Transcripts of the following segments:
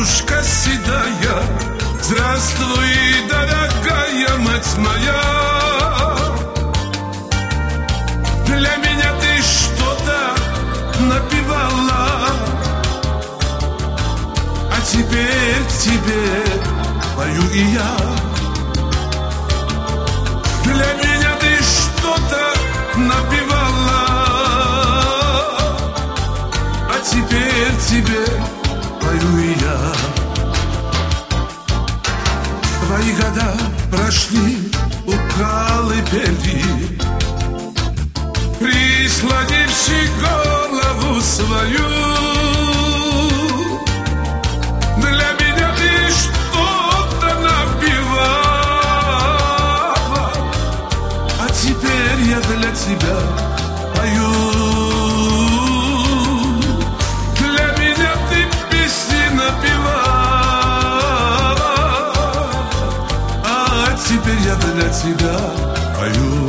головушка седая. Здравствуй, дорогая мать моя. Для меня ты что-то напевала, а теперь тебе пою и я. Для меня ты что-то напевала, а теперь тебе пою и я. Твои года прошли у колыбели, прислонивши голову свою. Для меня ты что-то напевала, а теперь я для тебя пою. Для меня ты песни напевала, а теперь я для тебя пою.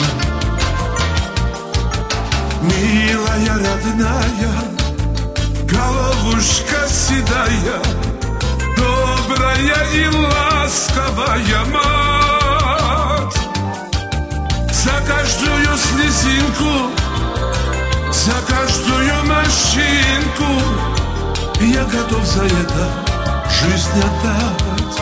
Милая, родная, головушка седая, добрая и ласковая мать. За каждую слезинку, за каждую морщинку я готов за это жизнь отдать.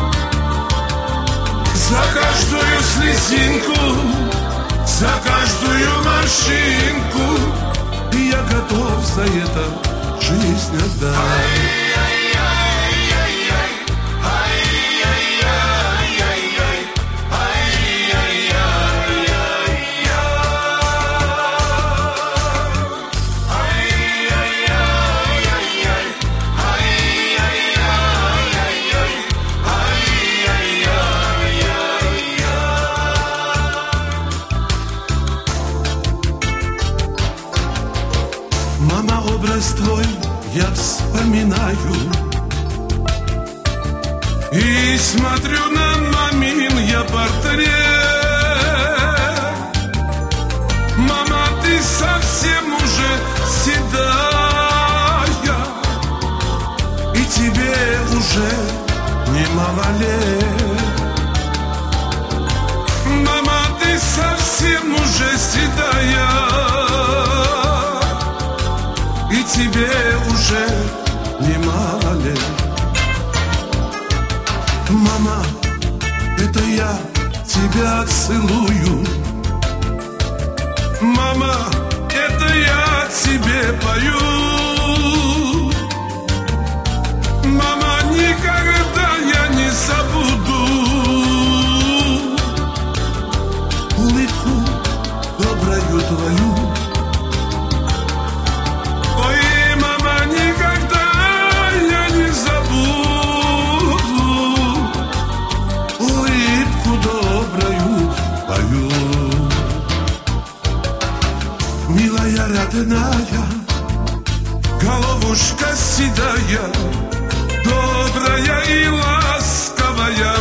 За каждую слезинку, за каждую морщинку я готов за это жизнь отдать. Мама, образ твой я вспоминаю и смотрю на мамин я портрет. Мама, ты совсем уже седая, и тебе уже немало лет. Мама, ты совсем уже седая, и тебе уже немало лет. Мама, это я тебя целую. Мама, это я тебе пою. Мама, никогда я не забуду улыбку добрую твою. Милая, родная, головушка седая, добрая и ласковая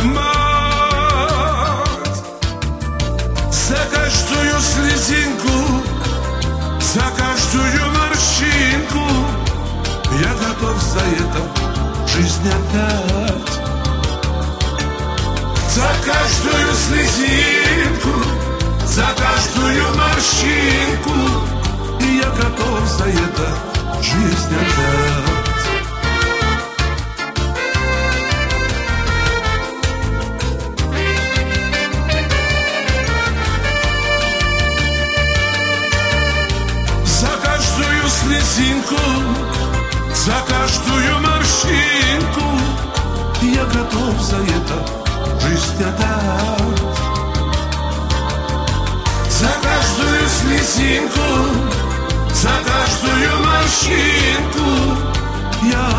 мать. За каждую слезинку, за каждую морщинку я готов за это жизнь отдать. За каждую слезинку, за каждую морщинку я готов за это жизнь отдать. За каждую слезинку, за каждую морщинку я готов за это жизнь отдать. За каждую слезинку, за каждую морщинку я